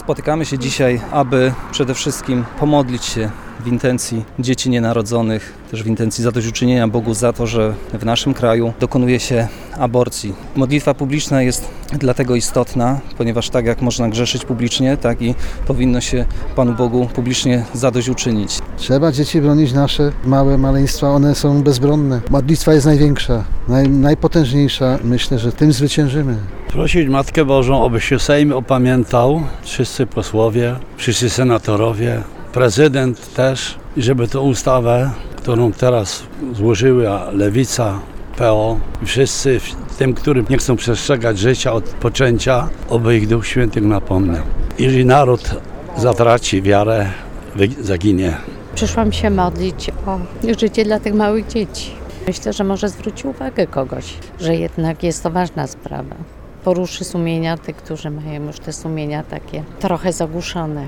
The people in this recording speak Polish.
Spotykamy się dzisiaj, aby przede wszystkim pomodlić się w intencji dzieci nienarodzonych, też w intencji zadośćuczynienia Bogu za to, że w naszym kraju dokonuje się aborcji. Modlitwa publiczna jest dlatego istotna, ponieważ tak jak można grzeszyć publicznie, tak i powinno się Panu Bogu publicznie zadośćuczynić. Trzeba dzieci bronić, nasze małe maleństwa, one są bezbronne. Modlitwa jest największa, najpotężniejsza. Myślę, że tym zwyciężymy. Prosić Matkę Bożą, aby się Sejm opamiętał, wszyscy posłowie, wszyscy senatorowie, prezydent też, i żeby tę ustawę, którą teraz złożyła Lewica, PO, i wszyscy tym, którym nie chcą przestrzegać życia od poczęcia, oby ich Duch Święty napomniał. Jeżeli naród zatraci wiarę, zaginie. Przyszłam się modlić o życie dla tych małych dzieci. Myślę, że może zwróci uwagę kogoś, że jednak jest to ważna sprawa. Poruszy sumienia tych, którzy mają już te sumienia takie trochę zagłuszone.